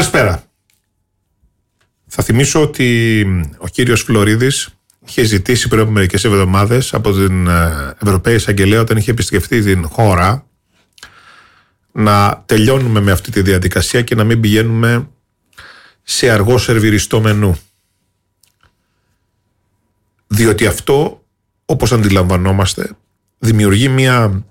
Καλησπέρα. Θα θυμίσω ότι ο κύριος Φλωρίδης είχε ζητήσει πριν από μερικές εβδομάδες από την Ευρωπαϊκή Εισαγγελέα, όταν είχε επισκεφτεί την χώρα, να τελειώνουμε με αυτή τη διαδικασία και να μην πηγαίνουμε σε αργό σερβιριστό μενού. Διότι αυτό, όπως αντιλαμβανόμαστε, δημιουργεί μια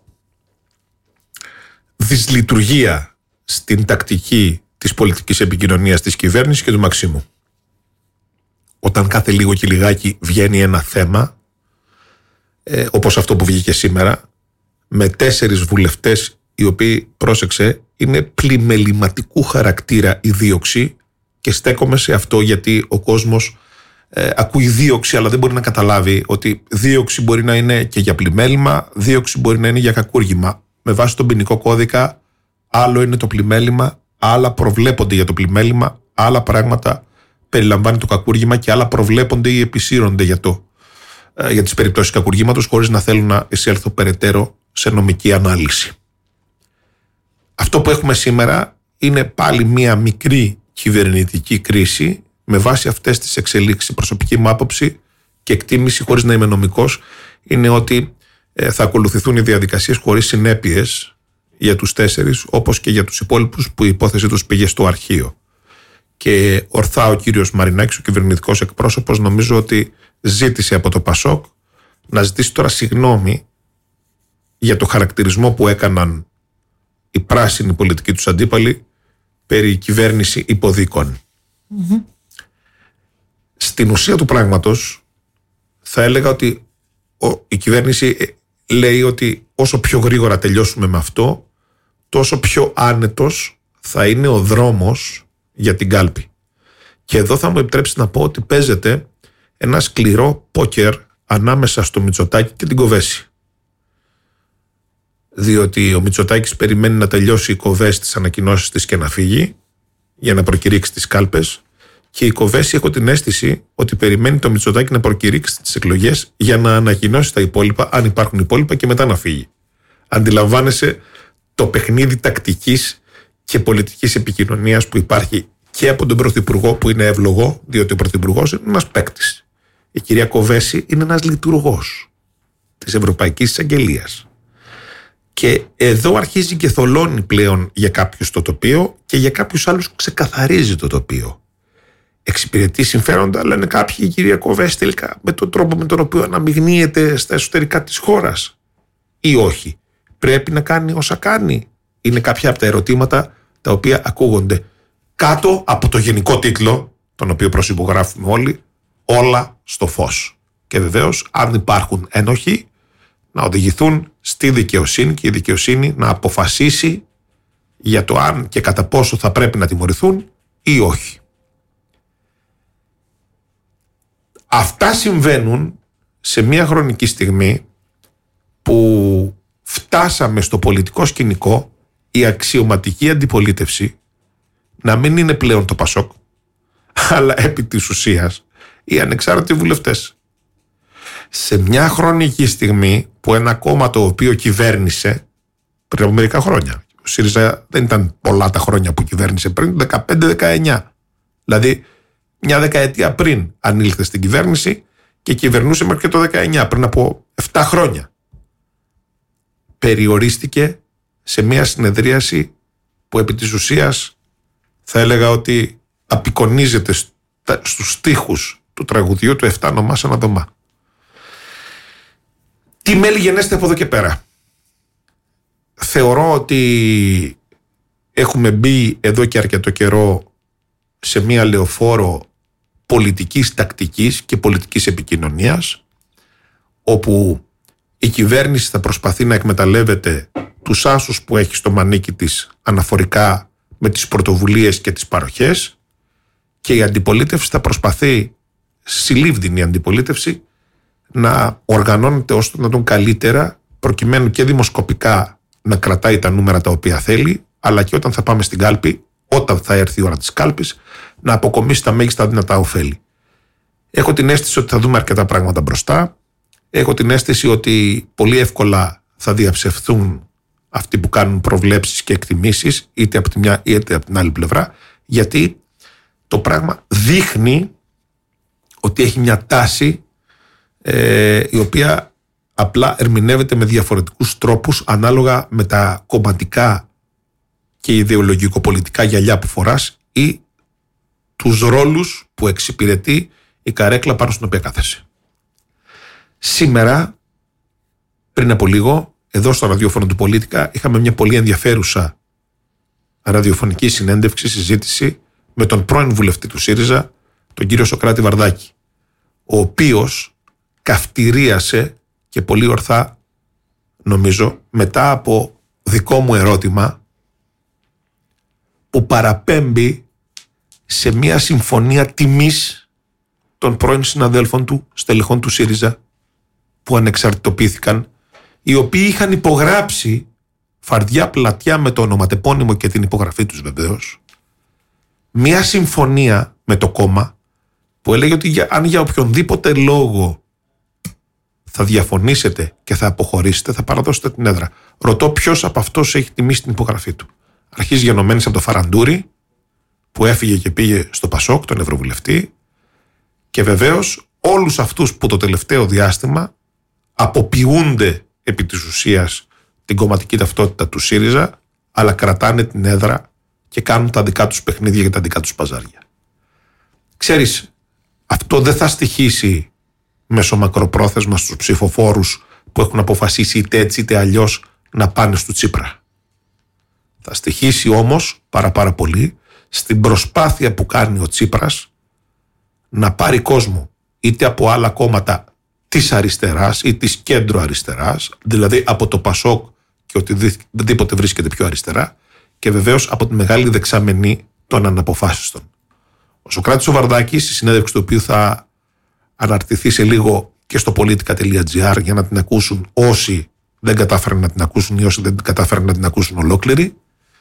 δυσλειτουργία στην τακτική της πολιτικής επικοινωνίας της κυβέρνησης και του Μαξίμου. Όταν κάθε λίγο και λιγάκι βγαίνει ένα θέμα, όπως αυτό που βγήκε σήμερα, με 4 βουλευτές οι οποίοι, πρόσεξε, είναι πλημεληματικού χαρακτήρα η δίωξη, και στέκομαι σε αυτό γιατί ο κόσμος ακούει δίωξη αλλά δεν μπορεί να καταλάβει ότι δίωξη μπορεί να είναι και για πλημέλημα, δίωξη μπορεί να είναι για κακούργημα. Με βάση τον ποινικό κώδικα, άλλο είναι το πλημέλημα, άλλα προβλέπονται για το πλημέλημα, άλλα πράγματα περιλαμβάνει το κακούργημα και άλλα προβλέπονται ή επισύρονται για τις περιπτώσεις κακουργήματος, χωρίς να θέλω να εισέλθω περαιτέρω σε νομική ανάλυση. Αυτό που έχουμε σήμερα είναι πάλι μία μικρή κυβερνητική κρίση με βάση αυτές τις εξελίξεις. Η προσωπική μου άποψη και εκτίμηση, χωρίς να είμαι νομικός, είναι ότι θα ακολουθηθούν οι διαδικασίες χωρίς συνέπειες για τους 4, όπως και για τους υπόλοιπους που η υπόθεση τους πήγε στο αρχείο. Και ορθά ο κύριος Μαρινάκης, ο κυβερνητικός εκπρόσωπος, νομίζω ότι ζήτησε από το Πασόκ να ζητήσει τώρα συγγνώμη για το χαρακτηρισμό που έκαναν οι πράσινοι πολιτικοί τους αντίπαλοι περί κυβέρνηση υποδίκων. Στην ουσία του πράγματος θα έλεγα ότι η κυβέρνηση λέει ότι όσο πιο γρήγορα τελειώσουμε με αυτό, τόσο πιο άνετος θα είναι ο δρόμος για την κάλπη. Και εδώ θα μου επιτρέψει να πω ότι παίζεται ένα σκληρό πόκερ ανάμεσα στο Μητσοτάκη και την Κοβέση. Διότι ο Μητσοτάκης περιμένει να τελειώσει η Κοβέση τις ανακοινώσεις της και να φύγει για να προκηρύξει τις κάλπες, και η Κοβέση, έχω την αίσθηση ότι περιμένει το Μητσοτάκη να προκηρύξει τις εκλογές για να ανακοινώσει τα υπόλοιπα, αν υπάρχουν υπόλοιπα, και μετά να φύγει. Αντιλαμβάνεσαι το παιχνίδι τακτικής και πολιτικής επικοινωνίας που υπάρχει και από τον Πρωθυπουργό, που είναι εύλογο, διότι ο Πρωθυπουργός είναι ένας παίκτης. Η κυρία Κοβέση είναι ένας λειτουργός της Ευρωπαϊκής Εισαγγελίας. Και εδώ αρχίζει και θολώνει πλέον για κάποιους το τοπίο και για κάποιους άλλους ξεκαθαρίζει το τοπίο. Εξυπηρετεί συμφέροντα, λένε κάποιοι, η κυρία Κοβέση τελικά με τον τρόπο με τον οποίο αναμειγνύεται στα εσωτερικά της χώρας, ή όχι? Πρέπει να κάνει όσα κάνει? Είναι κάποια από τα ερωτήματα τα οποία ακούγονται κάτω από το γενικό τίτλο, τον οποίο προσυπογράφουμε όλοι, όλα στο φως. Και βεβαίως, αν υπάρχουν ένοχοι, να οδηγηθούν στη δικαιοσύνη και η δικαιοσύνη να αποφασίσει για το αν και κατά πόσο θα πρέπει να τιμωρηθούν ή όχι. Αυτά συμβαίνουν σε μια χρονική στιγμή που φτάσαμε στο πολιτικό σκηνικό η αξιωματική αντιπολίτευση να μην είναι πλέον το Πασόκ, αλλά επί της ουσίας οι ανεξάρτητοι βουλευτές. Σε μια χρονική στιγμή που ένα κόμμα το οποίο κυβέρνησε πριν από μερικά χρόνια, ο ΣΥΡΙΖΑ δεν ήταν πολλά τα χρόνια που κυβέρνησε πριν, 15-19, δηλαδή μια δεκαετία πριν ανήλθε στην κυβέρνηση και κυβερνούσε μέχρι και το 19, πριν από 7 χρόνια, περιορίστηκε σε μια συνεδρίαση που επί της ουσίας θα έλεγα ότι απεικονίζεται στους στίχους του τραγουδιού του 7 νομά σαν δωμά. Τι μέλη γενέστε από εδώ και πέρα? Θεωρώ ότι έχουμε μπει εδώ και αρκετό καιρό σε μια λεωφόρο πολιτικής τακτικής και πολιτικής επικοινωνίας, όπου η κυβέρνηση θα προσπαθεί να εκμεταλλεύεται τους άσους που έχει στο μανίκι της αναφορικά με τις πρωτοβουλίες και τις παροχές, και η αντιπολίτευση θα προσπαθεί, συλλήβδινη αντιπολίτευση, να οργανώνεται ώστε να τον καλύτερα, προκειμένου και δημοσκοπικά να κρατάει τα νούμερα τα οποία θέλει, αλλά και όταν θα πάμε στην κάλπη, όταν θα έρθει η ώρα της κάλπης, να αποκομίσει τα μέγιστα δυνατά ωφέλη. Έχω την αίσθηση ότι θα δούμε αρκετά πράγματα μπροστά. Έχω την αίσθηση ότι πολύ εύκολα θα διαψευθούν αυτοί που κάνουν προβλέψεις και εκτιμήσεις, είτε από τη μια είτε από την άλλη πλευρά, Γιατί το πράγμα δείχνει ότι έχει μια τάση η οποία απλά ερμηνεύεται με διαφορετικούς τρόπους ανάλογα με τα κομματικά και ιδεολογικο-πολιτικά γυαλιά που φοράς ή τους ρόλους που εξυπηρετεί η καρέκλα πάνω στην οποία κάθεσαι. Σήμερα, πριν από λίγο, εδώ στο ραδιόφωνο του Πολίτικα, είχαμε μια πολύ ενδιαφέρουσα ραδιοφωνική συνέντευξη, συζήτηση με τον πρώην βουλευτή του ΣΥΡΙΖΑ, τον κύριο Σωκράτη Βαρδάκη, ο οποίος καυτηρίασε και πολύ ορθά, νομίζω, μετά από δικό μου ερώτημα που παραπέμπει σε μια συμφωνία τιμής των πρώην συναδέλφων του, στελεχών του ΣΥΡΙΖΑ, που ανεξαρτητοποιήθηκαν, οι οποίοι είχαν υπογράψει φαρδιά πλατιά με το ονοματεπώνυμο και την υπογραφή τους βεβαίως, μια συμφωνία με το κόμμα που έλεγε ότι αν για οποιονδήποτε λόγο θα διαφωνήσετε και θα αποχωρήσετε, θα παραδώσετε την έδρα. Ρωτώ ποιος από αυτούς έχει τιμήσει την υπογραφή του. Αρχίζει γενομένης από το Φαραντούρη, που έφυγε και πήγε στο Πασόκ, τον Ευρωβουλευτή, και βεβαίως όλους αυτούς που το τελευταίο διάστημα αποποιούνται επί της ουσίας την κομματική ταυτότητα του ΣΥΡΙΖΑ, αλλά κρατάνε την έδρα και κάνουν τα δικά τους παιχνίδια και τα δικά τους παζάρια. Ξέρεις, αυτό δεν θα στοιχήσει μεσομακροπρόθεσμα στους ψηφοφόρους που έχουν αποφασίσει είτε έτσι είτε αλλιώς να πάνε στο Τσίπρα. Θα στοιχήσει όμως πάρα πολύ στην προσπάθεια που κάνει ο Τσίπρας να πάρει κόσμο είτε από άλλα κόμματα της αριστεράς ή της κέντρο αριστεράς, δηλαδή από το Πασόκ και οτιδήποτε βρίσκεται πιο αριστερά, και βεβαίως από τη μεγάλη δεξαμενή των αναποφάσιστων. Ο Σωκράτης ο Βαρδάκης, στη συνέντευξη του οποίου θα αναρτηθεί σε λίγο και στο politica.gr για να την ακούσουν όσοι δεν κατάφεραν να την ακούσουν ή όσοι δεν κατάφεραν να την ακούσουν ολόκληρη,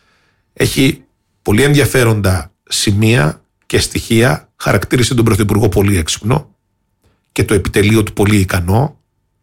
έχει πολύ ενδιαφέροντα σημεία και στοιχεία, χαρακτήρισε τον Πρωθυπουργό πολύ έξυπνο και το επιτελείο του πολύ ικανό,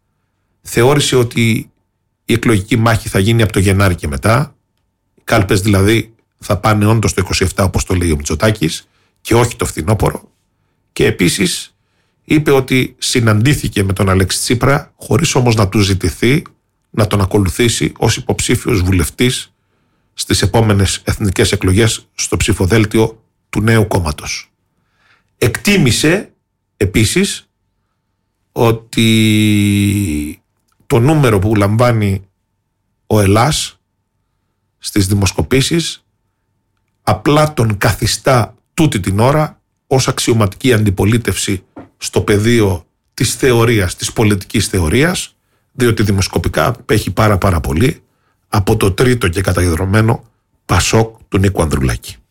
θεώρησε ότι η εκλογική μάχη θα γίνει από το Γενάρη και μετά, οι κάλπες δηλαδή θα πάνε όντως το 27 όπως το λέει ο Μητσοτάκης και όχι το φθινόπωρο, και επίσης είπε ότι συναντήθηκε με τον Αλέξη Τσίπρα χωρίς όμως να του ζητηθεί να τον ακολουθήσει ως υποψήφιος βουλευτής στις επόμενες εθνικές εκλογές στο ψηφοδέλτιο του νέου κόμματος. Εκτίμησε επίσης ότι το νούμερο που λαμβάνει ο Ελλάς στις δημοσκοπήσεις απλά τον καθιστά τούτη την ώρα ως αξιωματική αντιπολίτευση στο πεδίο της θεωρίας, της πολιτικής θεωρίας, διότι δημοσκοπικά απέχει πάρα πολύ από το τρίτο και καταγεδρωμένο Πασόκ του Νίκου Ανδρουλάκη.